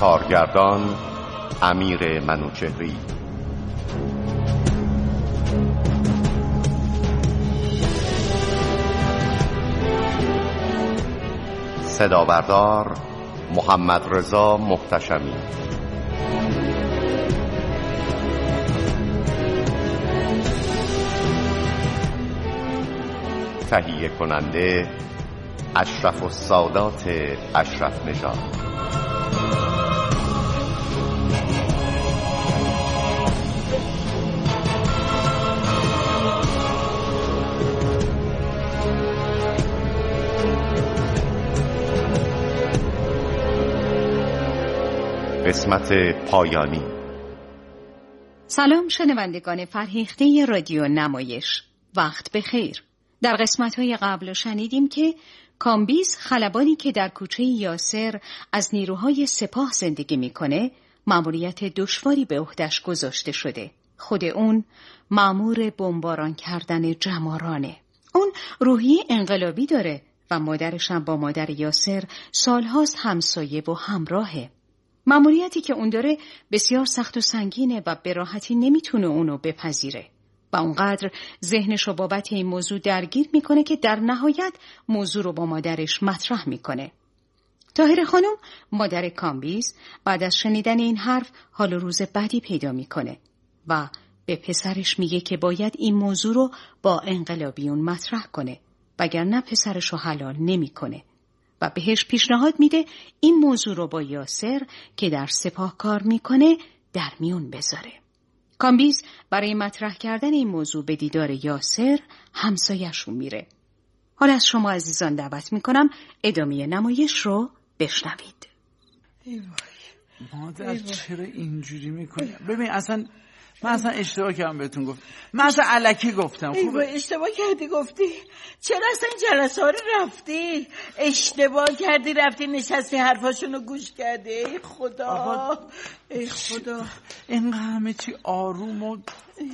کارگردان امیر منوچهری، صدابردار محمد رضا محتشمی، تهیه کننده اشرف السادات اشرف نژاد. قسمت پایانی. سلام شنوندگان فرهیخته رادیو نمایش، وقت بخیر. در قسمت‌های قبل شنیدیم که کامبیز، خلبانی که در کوچه یاسر از نیروهای سپاه زندگی می‌کنه، مأموریت دشواری به عهده‌اش گذاشته شده. خود اون مأمور بمباران کردن جمارانه. اون روحیه انقلابی داره و مادرش هم با مادر یاسر سالهاست همسایه و همراهه. مأموریتی که اون داره بسیار سخت و سنگینه و به راحتی نمیتونه اونو بپذیره و اونقدر ذهنش رو بابت این موضوع درگیر میکنه که در نهایت موضوع رو با مادرش مطرح میکنه. طاهره خانم، مادر کامبیز، بعد از شنیدن این حرف حال و روز بدی پیدا میکنه و به پسرش میگه که باید این موضوع رو با انقلابیون مطرح کنه وگرنه پسرش رو حلال نمیکنه و بهش پیشنهاد میده این موضوع رو با یاسر که در سپاه کار میکنه در میون بذاره. کامبیز برای مطرح کردن این موضوع به دیدار یاسر همسایه‌شون میره. حالا از شما عزیزان دعوت میکنم ادامه نمایش رو بشنوید. ای وای مادر، چرا اینجوری میکنی؟ ببین من اصلا اشتباه کردم بهتون گفتم. من اصلا الکی گفتم. خوبه اشتباه کردی گفتی. چرا اصلا جلسه ها رو رفتی؟ اشتباه کردی رفتی نشستی حرفاشونو گوش کردی. ای خدا ای خدا، اینقدر همه چی آروم و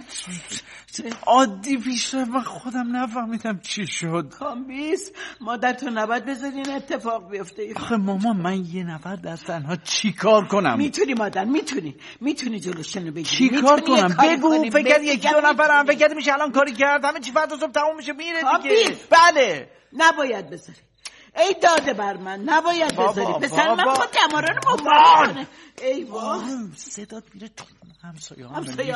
عادی پیش رفت و خودم نفهمیدم چی شد. کامبیز، مادر تو نباید بذاری این اتفاق بیفته. آخه مامان، من یه نفر در تنها چی کار کنم؟ میتونی مادر، میتونی جلوشونو بگیری. چی کار کنم؟ بگو. فکر یکی دو نفرم فکر میشه الان کاری کرد همه چی فردا صبح تموم میشه میره دیگه. بله نباید بذاری. ای داده بر من، نباید بذاری. پسر من خود جمارا رو بمباران. ای وای، صدات میره تو همسایه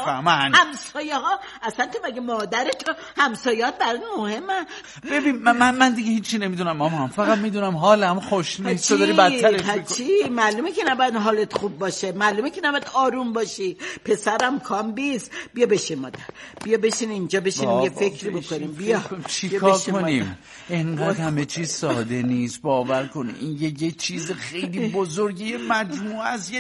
ها اصلا تو مگه مادرت و همسایه‌ات برای مهمه؟ ببین من دیگه هیچی نمیدونم مامان، فقط میدونم حالم خوش نیست. تو داری بدترش میکنی. معلومه که نباید حالت خوب باشه، معلومه که نباید آروم باشی. پسرم کامبیز، بیا بشین مادر، بیا بشین اینجا، بشین یه فکری بکنیم. بیا چیکار کنیم؟ اینقدر همه چیز ساده نیست، باور کن. این یه چیز خیلی بزرگی، مجموعه از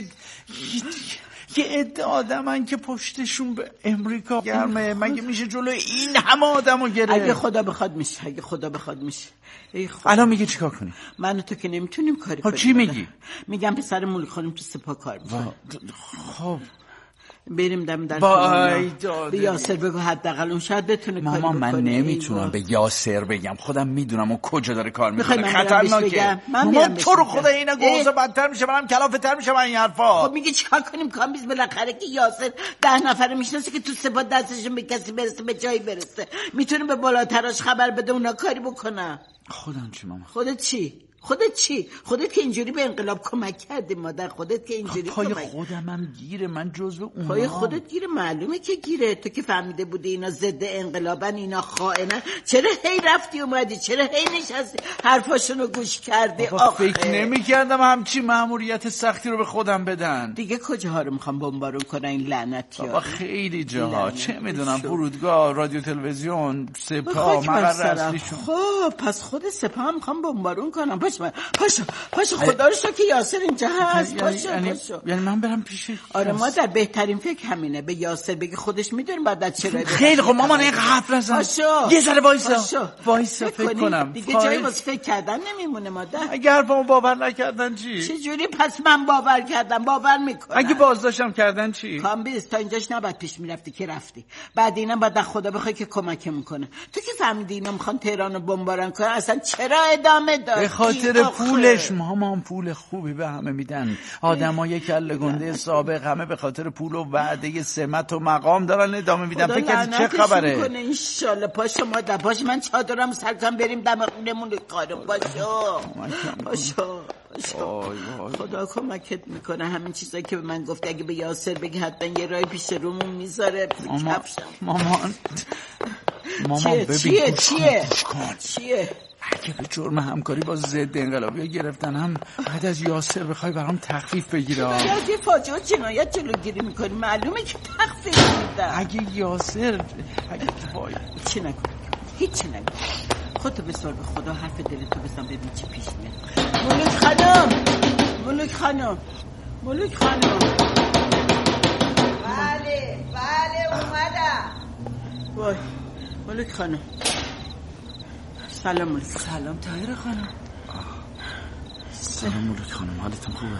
یه عده آدمن که پشتشون به امریکا گرمه. مگه میشه جلوی این همه آدمو گرفت؟ اگه خدا بخواد میشه. الان میگه چیکار کنیم؟ من و تو که نمیتونیم کاری کنیم. چی میگی؟ میگم پسر مولی خانم تو سپاه کار میکنه. خب بریم در به یاسر بگو حداقل اون شاید بتونه کاری بکنه. من نمیتونم به یاسر بگم، خودم میدونم اون کجا داره کار میکنه. خطرناکه. من تو رو خدا اینا گوزه بدتر میشه، منم کلافتر میشه این حرفا. خب میگه چیکار کنیم کامبیز؟ بالاخره که یاسر 10 نفر میشناسه که تو سپاه دستشون به کسی برسه، به جایی برسه، میتونه به بالاتراش خبر بده اونا کاری بکنن. خودم چی مامان؟ خودت چی؟ خودت که اینجوری به انقلاب کمک کردی مادر، خودت که اینجوری پای خودمم گیره، من جزو اونها. پای خودت گیره، معلومه که گیره. تو که فهمیده بودی اینا ضد انقلابن، اینا خائنن، چرا هی رفتی اومدی؟ چرا هی نشستی حرفاشونو گوش کردی؟ فکر نمی‌کردم همچی مأموریت سختی رو به خودم بدن. دیگه کجاها رو میخوام بمبارون کنن این لعنتی‌ها؟ بابا خیلی جاها، چه میدونم، فرودگاه، رادیو تلویزیون، سپاه، مقر اصلیشون. خب پس خود سپاه میخوام بمبارون کنم. پاشو خدا رو شکر که یاسر اینجا هست. پاشو. یعنی من برم پیش؟ آره مادر، بهترین فکر همینه، به یاسر بگی خودش میدونه بعد از چرا. خیلی خب مامان، این حرف نزن. یه ذره وایسا فکر کنم. دیگه جایی واسه فکر کردن نمیمونه مادر. اگه حرفمو باور نکردن چی؟ چه جوری؟ پس من باور کردم، باور میکنم. اگه بازداشتم کردن چی؟ کامبیز، تا اینجاش نباید پیش میرفتی که رفتی. بعد اینم بعد خدا بخوای که کمکمون کنه. تو که فهمیدی اینا میخوان تهرانو بمباران کنن، اصلا چرا ادامه دادی؟ به خاطر خاطر پولش مامان پول خوبی به همه میدن. آدمای کله گنده سابق همه به خاطر پول و وعده سمت و مقام دارن ادامه میدن. فکر چه خبره؟ ان شاء الله پاشو مادر، باش من چادرم سرکم بریم دم خونمون کارم. باشو خدا کمکت میکنه. همین چیزایی که به من گفت اگه به یاسر بگی حتما یه رای پیش رومون میذاره. مامان ببین چیه؟ اگه به جرم همکاری با ضد انقلابی گرفتن هم بعد از یاسر بخوای برام تخفیف بگیره. بعد یه فاجعه جنایت جلوگیری میکنی، معلومه که تخفیف میدن. اگه یاسر وای هیچی نگو. خودتو بسار به خدا، حرف دلتو بزن ببین چی پیش میاد. ملوک خانم بله اومدم. وای ملوک خانم. سلام ملوک. سلام طاهره خانم. سلام ملوک خانم، حالتون خوبه؟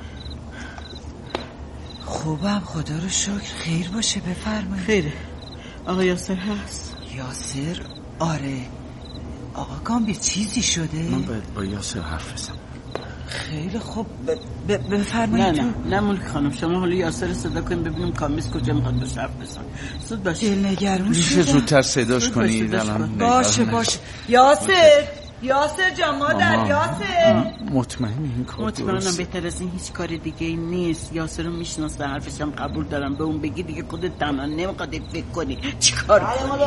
خوبم خدا رو شکر. خیر باشه بفرمایید. خیره. آقا یاسر هست؟ یاسر؟ آره. آقا کامبیز چیزی شده؟ من باید با یاسر حرف بزنم. خیلی خوب بفرمایید. نه ملک خانم، شما حالا یاسر صدا کنیم ببینیم کامبیز کجا میخواد باشه حرف بزن. زود باشه. دلنگرون شده. میشه زودتر صداش کنید؟ باشه. یاسر جان مادر. یاسر مطمئنی این کار مطمئنم بهتر از این هیچ کار دیگه ای نیست. یاسر رو میشناسه، حرفش هم قبول دارم. به اون بگی دیگه خودت تنها نمیخواد فکر کنی چیکار کنی.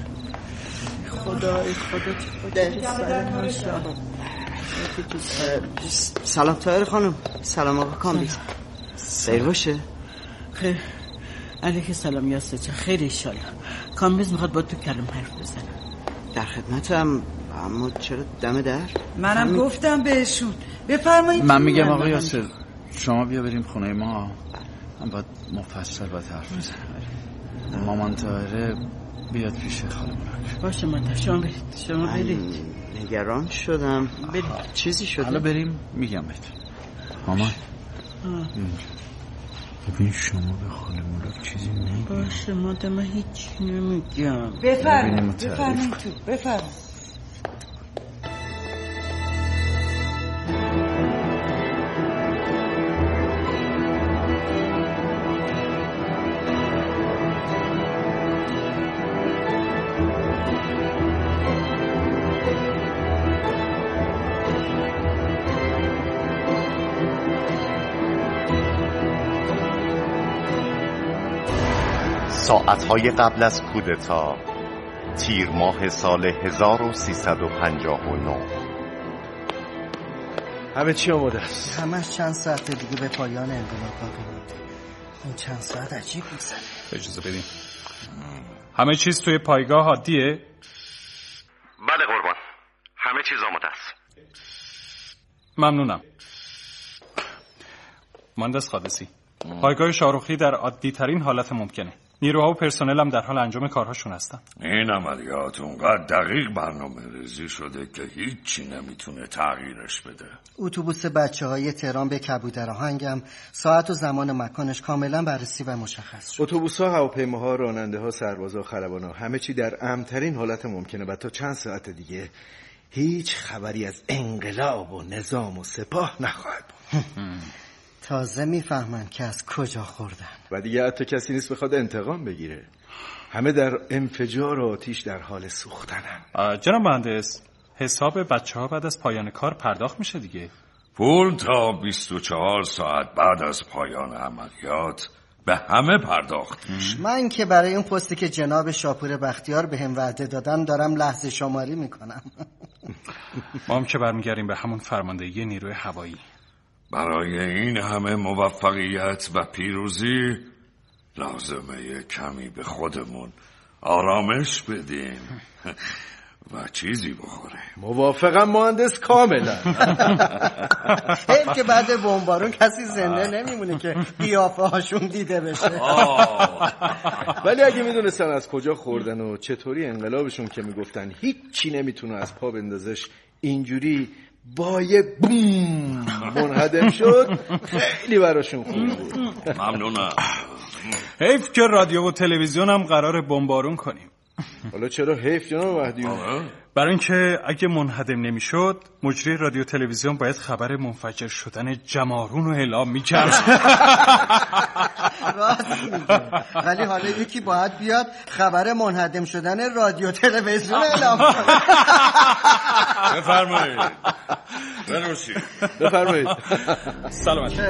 خدا سلام طاهره خانم. سلام آقا کامبیز. خیر باشه. خیر. علیک سلام یاسر چه خیر انشالله. کامبیز میخواد با تو کلم حرف بزنه. در خدمتم، اما چرا دم در؟ منم گفتم بهشون بفرمایید. من میگم آقا یاسر شما بیا بریم خونه ما، من باید مفصل باید حرف بزنم. مامان طاهره بیاد پیش خاله ملک. باشه مادر، شما برید. نگران شدم. برید. چیزی شده؟ حالا بریم میگم بهت. مامان ببین شما به خاله ملک چیزی نگی. باشه مادر، من هیچ نمیگم. بفرمایید تو. ساعتهای قبل از کودتا، تیر ماه سال 1359. همه چی آماده است. همش چند ساعت دیگه به پایان انقلاب باقی مونده. این چند ساعت عجیب می‌گذره. اجازه بدین. همه چیز توی پایگاه عادیه؟ بله قربان، همه چیز آماده است. ممنونم. مهندس قادسی، پایگاه شاهرخی در عادی ترین حالت ممکنه. نیروها و پرسنل هم در حال انجام کارهاشون هستن. این عملیات اونقدر دقیق برنامه ریزی شده که هیچی نمیتونه تغییرش بده. اتوبوس بچه‌های تهران به کبوتر آهنگم ساعت و زمان مکانش کاملا بررسی و مشخص شد. اتوبوس‌ها، هواپیماها، راننده‌ها، سربازا، خلبانا، همه چی در امن‌ترین حالت ممکنه و تا چند ساعت دیگه هیچ خبری از انقلاب و نظام و سپاه نخواهد بود. تازه میفهمن که از کجا خوردن و دیگه حتی کسی نیست بخواد انتقام بگیره. همه در انفجار و آتیش در حال سوختنن. جناب مهندس، حساب بچه‌ها بعد از پایان کار پرداخت میشه دیگه؟ پول تا 24 ساعت بعد از پایان عملیات به همه پرداخت میشه. من که برای اون پستی که جناب شاپور بختیار به هم وعده دادن دارم لحظه شماری میکنم. ما هم که برمیگردیم به همون فرماندهی نیروی هوایی. برای این همه موفقیت و پیروزی لازمه کمی به خودمون آرامش بدیم و چیزی بخوریم. موافقم مهندس کاملا. حیف که بعد بمبارون کسی زنده نمیمونه که قیافه هاشون دیده بشه. ولی اگه میدونستن از کجا خوردن و چطوری انقلابشون که میگفتن هیچی نمیتونه از پا بندازش اینجوری با یه بوم منهدم شد، خیلی براشون خوب بود. ممنونم. حیف که رادیو و تلویزیون هم قرار بمبارون کنیم. حالا چرا حیف جناب وحدیون؟ برای اینکه اگه منهدم نمیشد مجری رادیو تلویزیون باید خبر منفجر شدن جمارون رو اعلام میکرد. راست میگه، ولی حالا یکی باید بیاد خبر منهدم شدن رادیو تلویزیون اعلام کنه. بفرمایید. بنوشید. بفرمایید. سلامت.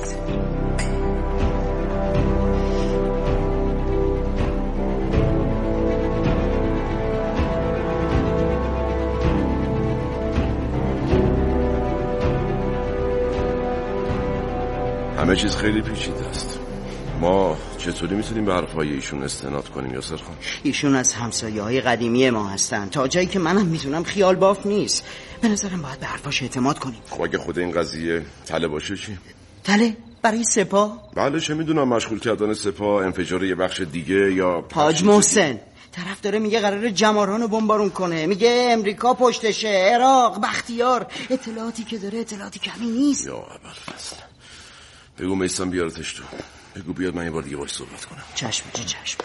همه چیز خیلی پیچیده است. ما چطوری میتونیم به حرفای ایشون استناد کنیم یاسر خان؟ ایشون از همسایه‌های قدیمی ما هستن، تا جایی که منم میتونم خیال باف نیست. به نظرم باید به حرفاش اعتماد کنیم. خب اگه خود این قضیه تله باشه چی؟ تله؟ برای سپاه؟ بله چه میدونم، مشغول کردن سپاه، انفجار یه بخش دیگه یا حاج محسن طرف داره میگه قراره جماران رو بمبارون کنه، میگه امریکا پشتشه، عراق، بختیار. اطلاعاتی که داره اطلاعاتی کمی نیست. یا ابوالفضل بگو میثم بیارتش تو، بگو بیاد من یه بار دیگه باهاش صحبت کنم. چشم جی چشم.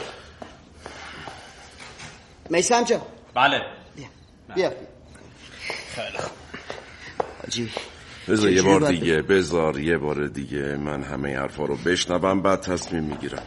میثم جا. بله. بیا. خیلی خوب. حاجی بذار یه بار دیگه، بذار یه بار دیگه من همه حرفا رو بشنوم بعد تصمیم میگیرم.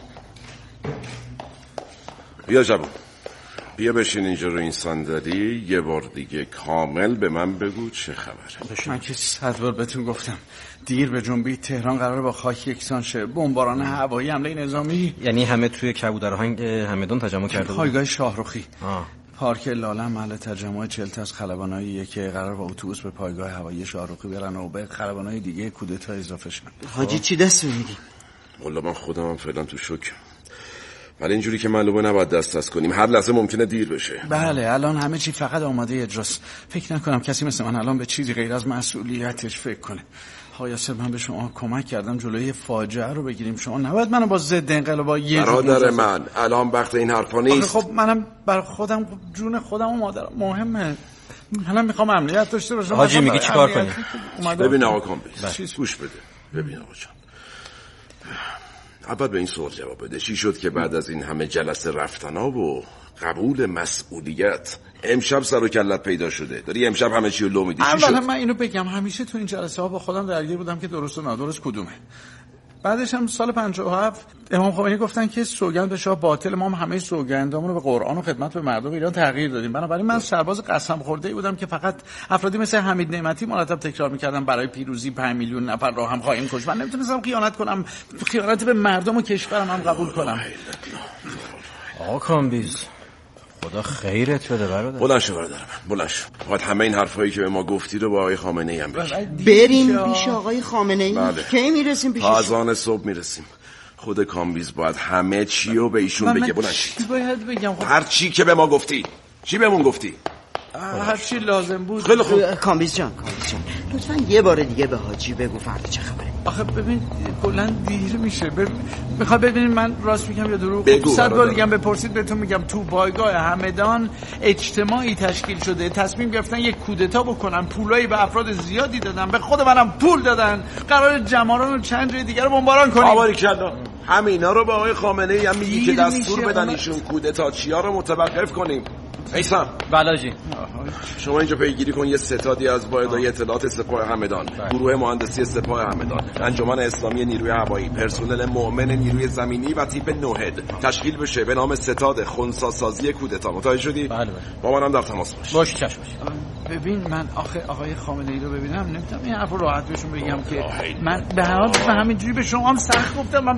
بیا جوان، بیا بشین اینجا رو این صندلی، یه بار دیگه کامل به من بگو چه خبره. من که 100 بار بهتون گفتم دیر به جنبی تهران قراره با خاک یکسان شه. بمباران هوایی، حمله نظامی. یعنی همه توی کبودرآهنگ همدان تجمع کرده بود. پایگاه شاهرخی، پارک لاله، محل تجمع 40 تا از خلباناییه که قرار با اتوبوس به پایگاه هوایی شاهرخی برن و به خلبانای دیگه کودتا اضافه شن. حاجی چی دست میدی؟ والله من خودم هم فعلا تو شوکم، ولی اینجوری که معلومه نباید دست کنیم، هر لحظه ممکنه دیر بشه. بله الان همه چی فقط آماده اجراست. فکر نکنم کسی مثل من الان به چیزی غیر از مسئولیتش فکر کنه. آقا یاسر من به شما کمک کردم جلوی فاجعه رو بگیریم، شما نباید منو با ضد انقلاب با یه برادر من الان وقت این حرفا نیست. خب منم بر خودم جون خودم و مادرم مهمه. منم میخوام امنیت داشته باشم. حاجی میگی چیکار کنیم؟ ببین آقا کامبیز گوش بده. ببین آقا جان، اول به این سوال جواب بده، چی شد که بعد از این همه جلسه رفتنا و قبول مسئولیت امشب سر و کلت پیدا شده؟ داری امشب همه چی رو لو میدی؟ اولا من اینو بگم، همیشه تو این جلسه ها با خودم درگیر بودم که درست و نادرست کدومه. بعدش هم سال 57 امام خمینی گفتن که سوگند به شاه باطل. ما هم همه سوگندامون رو به قرآن و خدمت به مردم ایران تغییر دادیم. بنابراین من سرباز قسم خورده‌ای بودم که فقط افرادی مثل حمید نعمتی مرتب تکرار می‌کردن برای پیروزی 5 میلیون نفر را هم خواهیم کشت. من نمیتونستم خیانت کنم، خیانت به مردم و کشورم هم قبول کنم. آقا کامبیز خدا خیرت بده برادر. بلند شو برادر من، بلند شو. باید همه این حرفایی که به ما گفتی رو با آقای خامنه‌ای هم بگی. بریم پیش آقای خامنه‌ای. کی میرسیم پیشش؟ تا اذان صبح میرسیم. خود کامبیز باید همه چی رو به ایشون بگه. بلند شید. باید بگم هر چی که به ما گفتی. چی بهمون گفتی؟ هر چی لازم بود. خیلی خوب. کامبیز جان لطفا یه بار دیگه به حاجی بگو فردا چه خبره. آخه ببین کلا دیر میشه. میخوای ببینید من راست میگم یا دروغ؟ بگو 100 بار دیگه بپرسید بهتون میگم. تو پایگاه همدان اجتماعی تشکیل شده، تصمیم گرفتن یک کودتا بکنن، پولایی به افراد زیادی دادن، به خود منم پول دادن، قرار جماران و چند جای دیگه رو بمباران کنیم. آباریکلا. همینا رو به آقای خامنه‌ای هم میگی که دستور بدن ایشون کودتاچیا رو متوقف کنیم. ایسم بلاجی شما اینجا پیگیری کن یه ستادی از واحدهای اطلاعات سپاه همدان، گروه مهندسی سپاه همدان، انجمن اسلامی نیروی هوایی، پرسنل مؤمن نیروی زمینی و تیپ نوهد تشکیل بشه به نام ستاد خنثی‌سازی کودتا. متوجه شدی؟ بله. با منم در تماس باش. چشم. ببین من آقای خامنه‌ای رو ببینم نمیتونم این حرفو راحت بهشون بگم که من به هر حال به همینجوری به شما هم سخت گفتم. من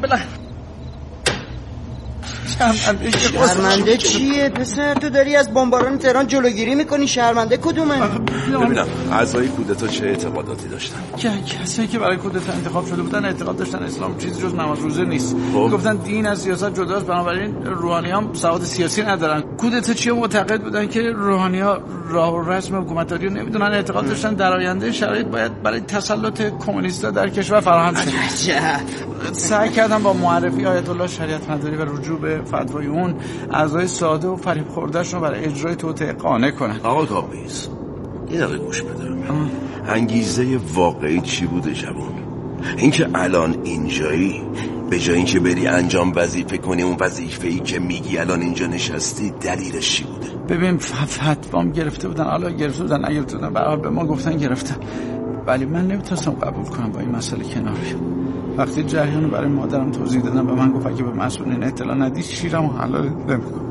شرمنده چیه پسر؟ تو داری از بمباران تهران جلوگیری میکنی، شرمنده کدومه؟ ببینم اعضای کودتا چه اعتقاداتی داشتن؟ کسایی که برای کودتا انتخاب شده بودن اعتقاد داشتن اسلام چیزی جز نماز روزه نیست. گفتن دین از سیاست جداست، بنابراین روحانی‌ها سواد سیاسی ندارن. کودتا چیه معتقد بودن که روحانی‌ها راه و رسم حکومتداری رو نمیدونن. اعتقاد داشتن در آینده شرایط باید برای تسلط کمونیست‌ها در کشور فراهم شه. سعی کردم با معرفی آیت الله شریعت مداری و رجوع به فتوای اون اعضای ساده و فریب خورده‌شون رو برای اجرای توطئه قانع کنن. آقا کامبیز یه دقیقه گوش بده. انگیزه واقعی چی بوده جوان؟ اینکه الان اینجایی به جای اینکه بری انجام وظیفه کنی، اون وظیفه‌ای که میگی الان اینجا نشستی دلیلش چی بوده؟ ببین فتوام گرفته بودن، حالا گرفته بودن نگرفته بودن، به هر حال به ما گفتن گرفتن، ولی من نمیتونستم قبول کنم با این مسئله کنار بیام. وقتی جریان رو برای مادرم توضیح دادم، به من گفت اگه به مسئولین اطلاع ندی شیرمو حلال نمیکنم.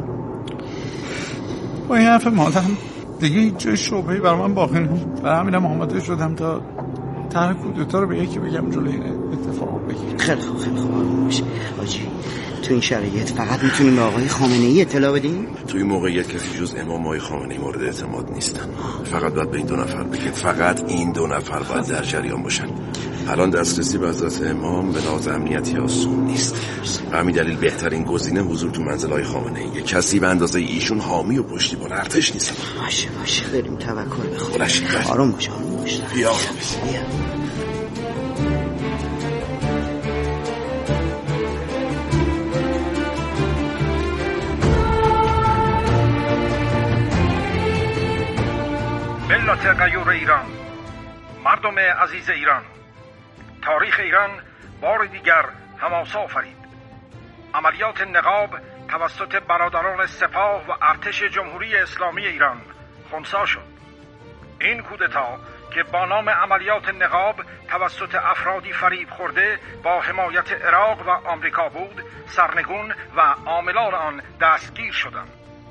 با این حرف مادرم دیگه هیچ جای شعبه‌ای برای من باقی نموند. برای همینم آماده شدم تا طرح کودتا رو به یکی بگم جلوی این اتفاق بگیرم. خیلی خوب آروم باش حاجی. تو این شرایط فقط میتونیم به آقای خامنه‌ای اطلاع بدیم؟ تو این موقعیت کسی جز امام آقای خامنه‌ای مورد اعتماد نیستن. فقط باید به این 2 نفر بگید، فقط این 2 نفر باید در جریان باشن. الان دسترسی به حضرت امام به لحاظ امنیتی آسون نیست. به همین دلیل بهترین گزینه حضور تو منزل آقای خامنه‌ای. کسی به اندازه ایشون حامی و پشتیبان ارتش نیست. باشه بریم توکل به خدا. آروم باش بیا. ملت غیور ایران، مردم عزیز ایران، تاریخ ایران بار دیگر حماسه آفرید. عملیات نقاب توسط برادران سپاه و ارتش جمهوری اسلامی ایران خنثی شد. این کودتا که با نام عملیات نقاب توسط افرادی فریب خورده با حمایت عراق و آمریکا بود، سرنگون و عاملان آن دستگیر شدند.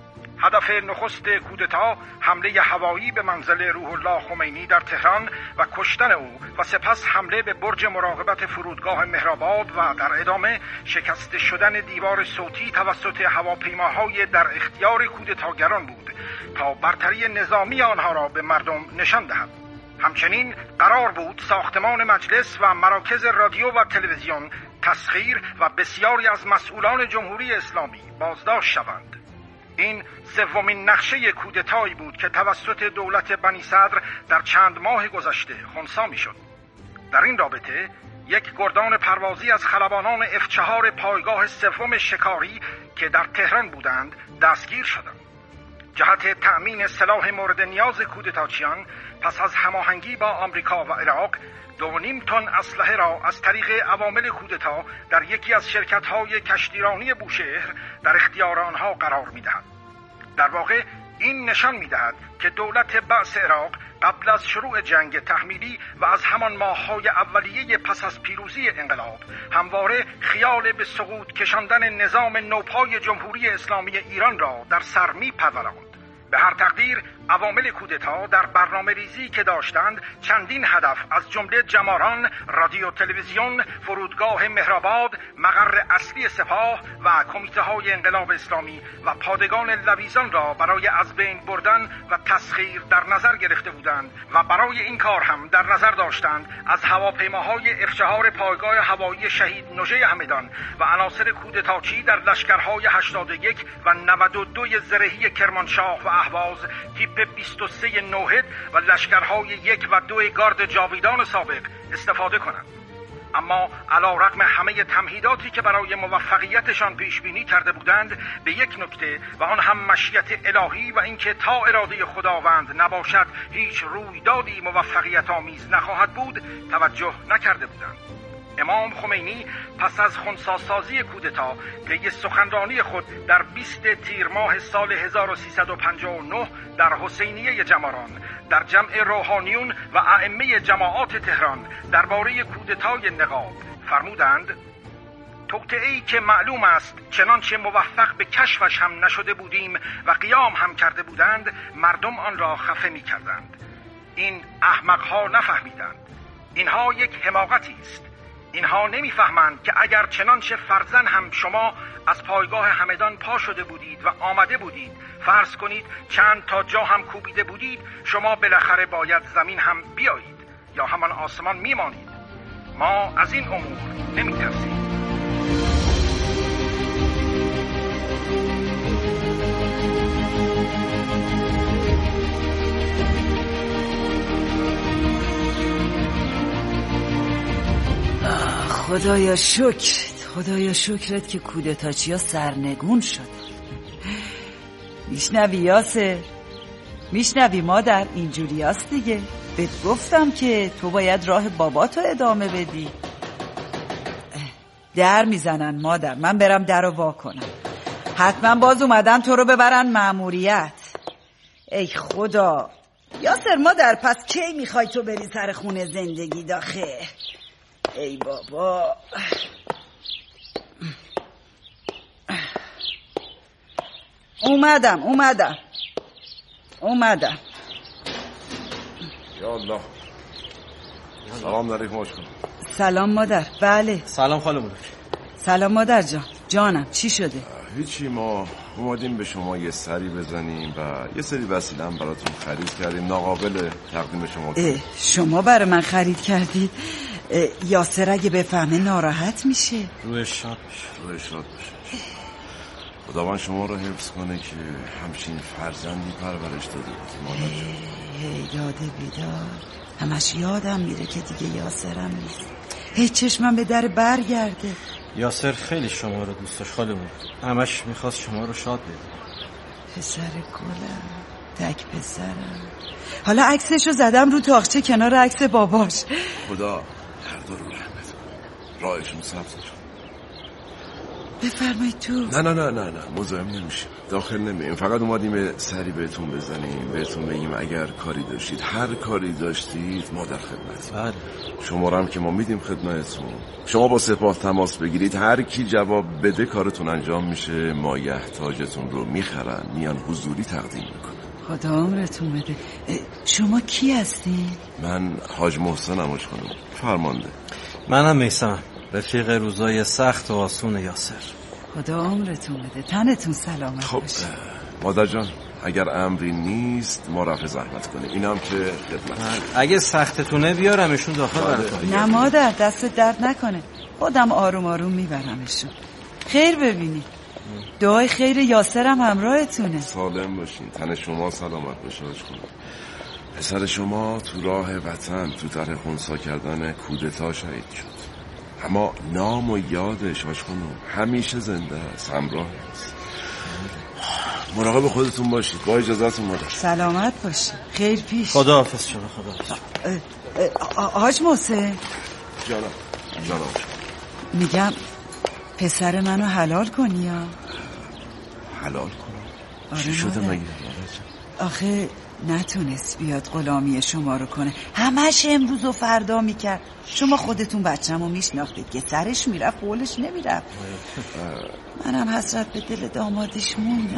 هدف نخست کودتا حمله هوایی به منزل روح الله خمینی در تهران و کشتن او و سپس حمله به برج مراقبت فرودگاه مهرآباد و در ادامه شکست شدن دیوار صوتی توسط هواپیماهای در اختیار کودتاگران بود تا برتری نظامی آنها را به مردم نشان دهد. همچنین قرار بود ساختمان مجلس و مراکز رادیو و تلویزیون تسخیر و بسیاری از مسئولان جمهوری اسلامی بازداشت شوند. این سومین نقشه کودتایی بود که توسط دولت بنی صدر در چند ماه گذشته خنثی می‌شد. در این رابطه یک گردان پروازی از خلبانان F4 پایگاه سوم شکاری که در تهران بودند دستگیر شدند. جهت تأمین سلاح مورد نیاز کودتاچیان پس از هماهنگی با آمریکا و عراق 2.5 تن اسلحه را از طریق عوامل کودتا در یکی از شرکت‌های کشتیرانی بوشهر در اختیار آنها قرار می‌دهد. در واقع این نشان می‌دهد که دولت بعث عراق قبل از شروع جنگ تحمیلی و از همان ماه‌های اولیه پس از پیروزی انقلاب همواره خیال به سقوط کشاندن نظام نوپای جمهوری اسلامی ایران را در سر می‌پروراند. به هر تقدیر عوامل کودتا در برنامه ریزی که داشتند چندین هدف از جمله جماران، رادیو تلویزیون، فرودگاه مهرآباد، مقر اصلی سپاه و کمیته های انقلاب اسلامی و پادگان لویزان را برای از بین بردن و تسخیر در نظر گرفته بودند و برای این کار هم در نظر داشتند از هواپیماهای F4 پایگاه هوایی شهید نژه همدان و عناصر کودتاچی در لشکرهای 81 و 92 زرهی کرمانشاه و اهواز تیپ 23 نوهد و لشکرهای 1 و 2 گارد جاویدان سابق استفاده کنند. اما علیرغم همه تمهیداتی که برای موفقیتشان پیش بینی کرده بودند، به یک نکته و آن هم مشیت الهی و اینکه تا اراده خداوند نباشد هیچ رویدادی موفقیت آمیز نخواهد بود توجه نکرده بودند. امام خمینی پس از خنثی‌سازی کودتا طی سخنرانی خود در 20 تیر ماه سال 1359 در حسینیه جماران در جمع روحانیون و ائمه جماعات تهران درباره کودتای نقاب فرمودند: توطئه‌ای که معلوم است چنانچه موفق به کشفش هم نشده بودیم و قیام هم کرده بودند، مردم آن را خفه می کردند. این احمقها نفهمیدند. اینها یک حماقتی است. اینها نمیفهمند که اگر چنانچه فرضاً هم شما از پایگاه همدان پا شده بودید و آمده بودید، فرض کنید چند تا جا هم کوبیده بودید، شما بالاخره باید زمین هم بیایید یا همان آسمان میمانید. ما از این امور نمیترسیم. خدایا شکرت که کودتاچیا سرنگون شد. میشنوی یاسر؟ میشنوی مادر؟ اینجوری هست دیگه. بهت گفتم که تو باید راه باباتو ادامه بدی. در میزنن مادر. من برم در رو وا کنم. حتما باز اومدن تو رو ببرن مأموریت. ای خدا. یاسر مادر، پس کی میخوای تو بری سر خونه زندگی داخه؟ ای بابا. اومدم. یا الله. سلام علیکم آشکن. سلام مادر. بله. سلام خاله مولک. سلام مادر جان. جانم چی شده؟ هیچی، ما اومدیم به شما یه سری بزنیم و یه سری وسیله هم براتون خرید کردیم ناقابل تقدیم شما کنیم. شما برای من خرید کردید؟ یاسر اگه بفهمه ناراحت میشه. روش شاد باشه. خداوند شما رو حفظ کنه که همچین فرزندی پرورش داده بود. یاد بیدار. همش یادم میره که دیگه یاسرم نیست. هیچ چشمم به در برگرده. یاسر خیلی شما رو دوست داشت خاله مولک. همش میخواست شما رو شاد بده. پسر گلم، تک پسرم. حالا عکسشو زدم رو تاقچه کنار عکس باباش. خدا هر دو رو رحمت راهشون سبز شد. بفرمایید تو. نه مزاحم نمیشیم، داخل نمیاییم. فقط اومدیم سری بهتون بزنیم، بهتون بگیم اگر کاری داشتید، هر کاری داشتید ما در خدمت. بله. شما هم که ما میدیم خدمتتون. شما با سپاه تماس بگیرید، هر کی جواب بده کارتون انجام میشه. مایحتاجتون رو میخرن، میان حضوری تقدیم میکنن. خدا عمرتون بده. شما کی هستی؟ من حاج محسنم آشکانم، فرمانده. منم میثمم، رفیق روزای سخت و آسون یاسر. خدا عمرتون بده. تنتون سلامت خب باشه. مادر جان اگر امری نیست ما رفع زحمت کنیم. اینم که خدمت. اگه سختتونه بیارمشون داخل براتون. نه مادر، دست درد نکنه. خودم آروم میبرمشون. خیر ببینی. دعای خیر یاسرم همراهتونه. سالم باشین، تن شما سلامت باشه. پسر شما تو راه وطن تو طرح خونسا کردن کودتا شهید شد، اما نام و یادش همیشه زنده است، همراه است. مراقب خودتون باشید. با اجازهتون مادر. سلامت باشید. خیر پیش. خداحافظ شما. خداحافظ. حاج محسن جانم میگم پسر منو حلال کنی یا حلال کنم؟ چی شده مگه؟ آخه نتونست بیاد غلامی شما رو کنه. همش امروز و فردا میکرد. شما خودتون بچه‌مو میشناختید که سرش میرفت قولش نمیرفت. منم حسرت به دل دامادش موندم.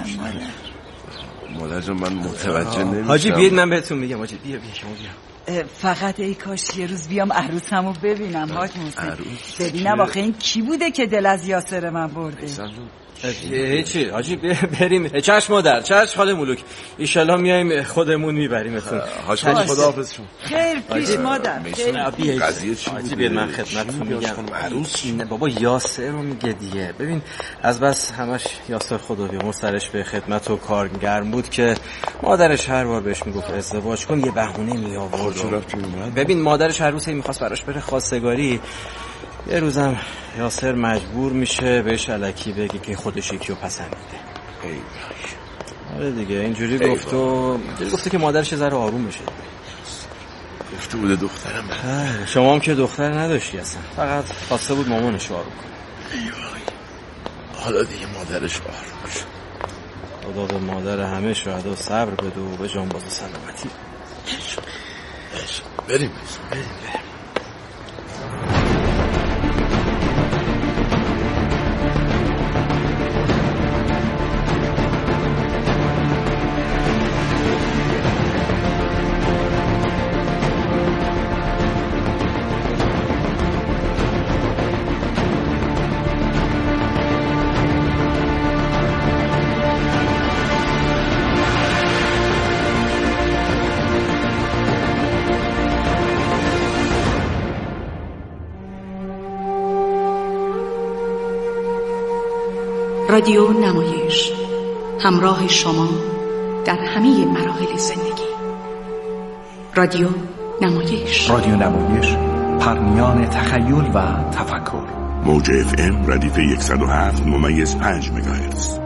مادر جان من متوجه نمیشم. حاجی بیاید من بهتون میگم. حاجی بیا شما بیا. فقط ای کاش یه روز بیام عروسمو ببینم حاج محسن. ببینم آخه این کی بوده که دل از یاسر من برده. هیچی حاجی بریم. چشم مادر، چشم خاله مولک. ایشالله میایم خودمون میبریمتون. حاج خداحافظ شما. خیر پیش مادر. قضیه چی بود؟ بیاید من خدمتتون میگم. عروس اینه بابا، یاسر رو میگه دیگه. ببین از بس همش یاسر خدا بیامرز سرش به خدمت و کارگرم بود که مادرش هر بار بهش میگفت ازدواج کن یه بهونه می آورد. ببین مادرش هر روز میخواست براش بره خواستگاری. یه روزم یاسر مجبور میشه بهش الکی بگه که خودش یکی رو پسندیده. آره دیگه اینجوری گفته که مادرش ذره آروم بشه. گفته بوده دخترم. شما هم که دختر نداشتی اصلا، فقط خواسته بود مامانش آروم کنه. حالا دیگه مادرش آروم شد. خدا به مادر همه شهدا صبر بده و به جان باز و سلامتی. بریم. رادیو نمایش، همراه شما در همه مراحل زندگی. رادیو نمایش، پرمیان تخیل و تفکر. موج FM ردیف 107.5 مگاهرتز.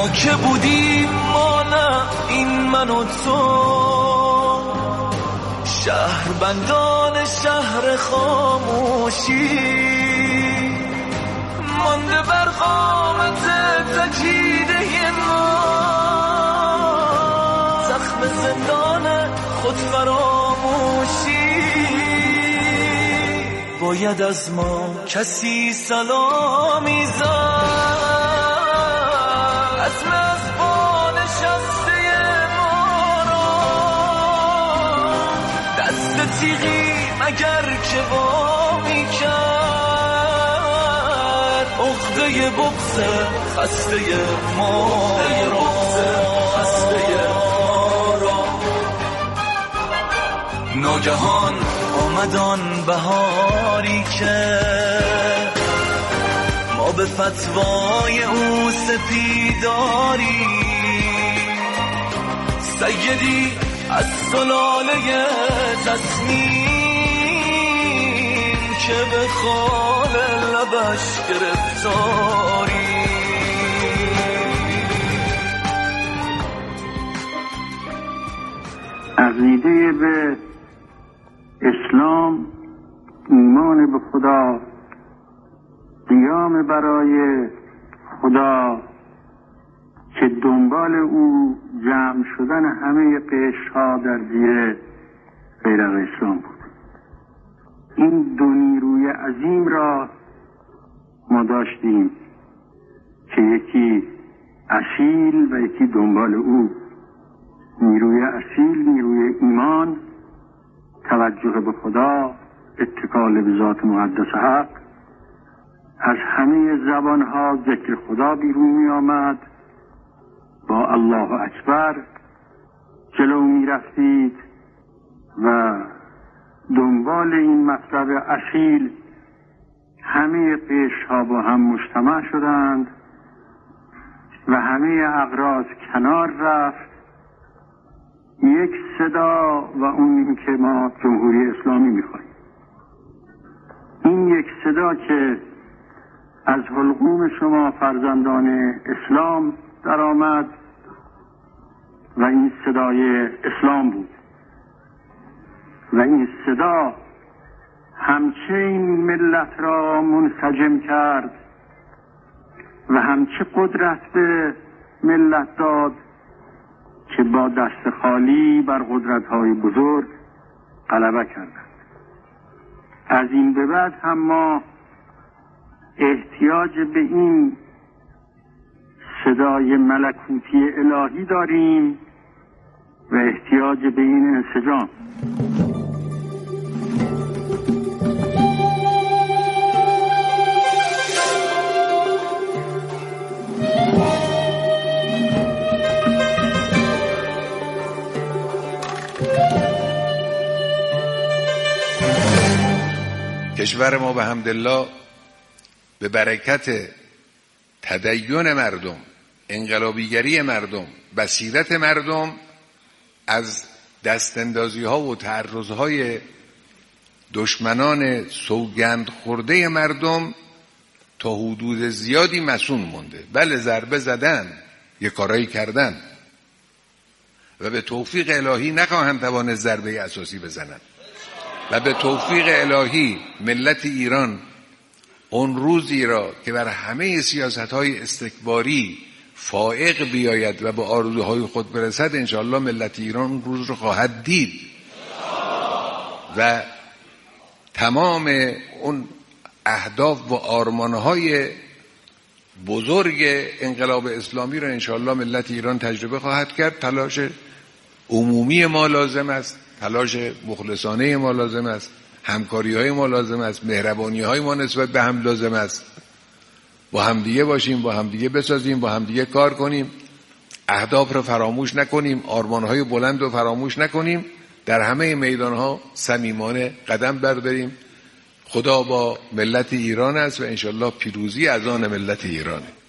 ما که بودیم ما نه این من و تو، شهربندان شهر خاموشی، مانده بر قامت تکیده ما، زخم زندان خود فراموشی. باید از ما کسی سلامی زد، از مزبان شسته ما را، دست تیغی مگر که وامی کرد، عقده بغض خسته ما را. ناگهان آمدان بهاری که ما به فتوای او سپیداری، سیدی از سلاله تصمیم که به خال لبش گرفتاری. عقیده به اسلام، ایمان به خدا، قیام برای خدا که دنبال او جمع شدن همه قشرها در زیر بیرق اسلام بود. این دو نیروی عظیم را ما داشتیم که یکی اصیل و یکی دنبال او. نیروی اصیل نیروی ایمان، توجه به خدا، اتکال به ذات مقدس حق. از همه زبانها ذکر خدا بیرون می آمد، با الله اکبر جلو می رفتید و دنبال این مطلب اصیل همه قشرها با هم مجتمع شدند و همه اغراض کنار رفت. یک صدا و اون این که ما جمهوری اسلامی میخوایم. این یک صدا که از حلقوم شما فرزندان اسلام در آمد و این صدای اسلام بود و این صدا همچه این ملت را منسجم کرد و همچه قدرت به ملت داد که با دست خالی بر قدرت‌های بزرگ غلبه کردند. از این به بعد هم ما احتیاج به این صدای ملکوتی الهی داریم و احتیاج به این انسجام. کشور ما به حمدالله به برکت تدین مردم، انقلابیگری مردم، بصیرت مردم، از دستاندازی ها و تعرض های دشمنان سوگند خورده مردم تا حدود زیادی مصون مونده. بله ضربه زدن، یه کارایی کردن و به توفیق الهی نخواهند توانست ضربه اساسی بزنن و به توفیق الهی ملت ایران اون روزی را که بر همه سیاست‌های استکباری فائق بیاید و به آرزوهای خود برسد، انشاءالله ملت ایران اون روز رو خواهد دید و تمام اون اهداف و آرمان‌های بزرگ انقلاب اسلامی را انشاءالله ملت ایران تجربه خواهد کرد. تلاش عمومی ما لازم است، تلاش مخلصانه ما لازم است، همکاری های ما لازم است، مهربانی های ما نسبت به هم لازم است. با همدیگه باشیم، با همدیگه بسازیم، با همدیگه کار کنیم، اهداف رو فراموش نکنیم، آرمان های بلند رو فراموش نکنیم، در همه میدان ها صمیمانه قدم برداریم. خدا با ملت ایران است و انشالله پیروزی از آن ملت ایرانه.